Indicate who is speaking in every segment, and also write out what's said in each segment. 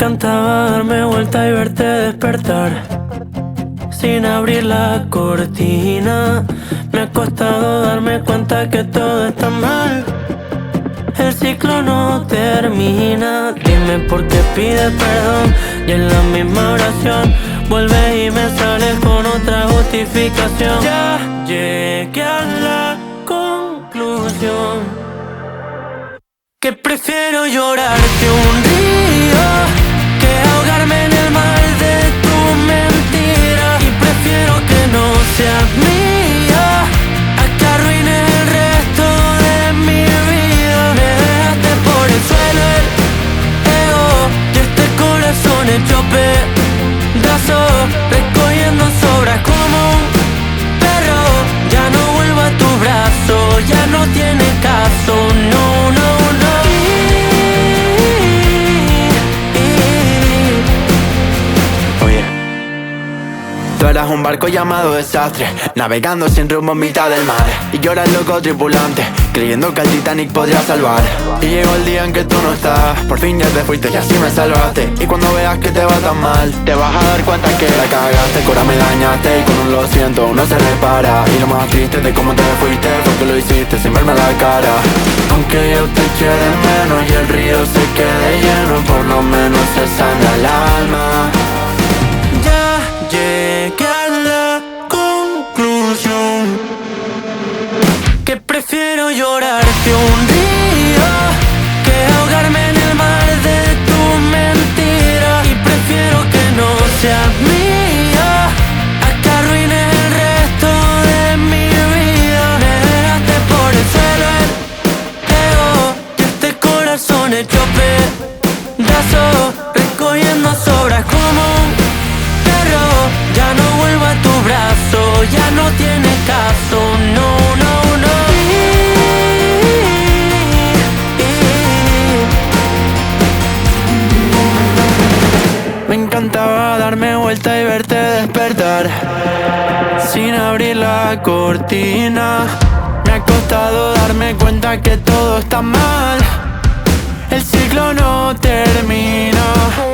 Speaker 1: encantaba darme vuelta y verte despertar sin abrir la cortina. Me ha costado darme cuenta que todo está mal. El ciclo no termina. Dime por qué pides perdón y en la misma oración vuelves y me sales con otra justificación. Ya llegué a la conclusión que prefiero llorarte un río que ahogarme en el mar de tu mentira. Y prefiero que no seas mía a que arruine el resto de mi vida. Me dejaste por el suelo el ego y este corazón hecho pedazos, recogiendo sobras como un perro. Ya no vuelvo a tu brazo, ya no tiene caso, no, no, no.
Speaker 2: Oye, tú eras un barco llamado desastre, navegando sin rumbo en mitad del mar. Y yo era el loco tripulante, creyendo que el Titanic podría salvar. Y llegó el día en que tú no estás, por fin ya te fuiste y así me salvaste. Y cuando veas que te va tan mal, te vas a dar cuenta que la cagaste, que ahora me dañaste. Y con un lo siento uno se repara. Y lo más triste de cómo te fuiste fue que lo hiciste sin verme a la cara. Aunque yo te eché de menos y el río se quede lleno, por lo menos se sana el alma.
Speaker 1: Ya llegué a la conclusión que prefiero llorarte un río que ahogarme en el mar de tu mentira. Y prefiero que no seas mía a que arruine el resto de mi vida. Me dejaste por el suelo el ego y este corazón hecho pedazos, recogiendo sobras como un perro. Ya no vuelvo a tu brazo, ya no tiene caso, no, no, no. Me encantaba darme vuelta y verte despertar sin abrir la cortina. Me ha costado darme cuenta que todo está mal. El ciclo no termina.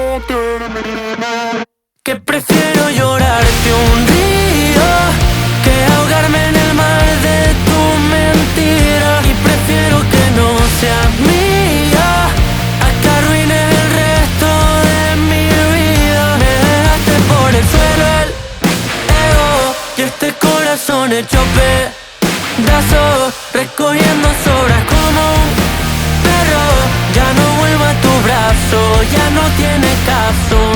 Speaker 1: Que prefiero llorarte un río que ahogarme en el mar de tu mentira. Y prefiero que no seas mía a que arruine el resto de mi vida. Me dejaste por el suelo el ego y este corazón hecho pedazos, recogiendo sobras como un perro. Ya no vuelvo a tu brazo, ya no tiene caso.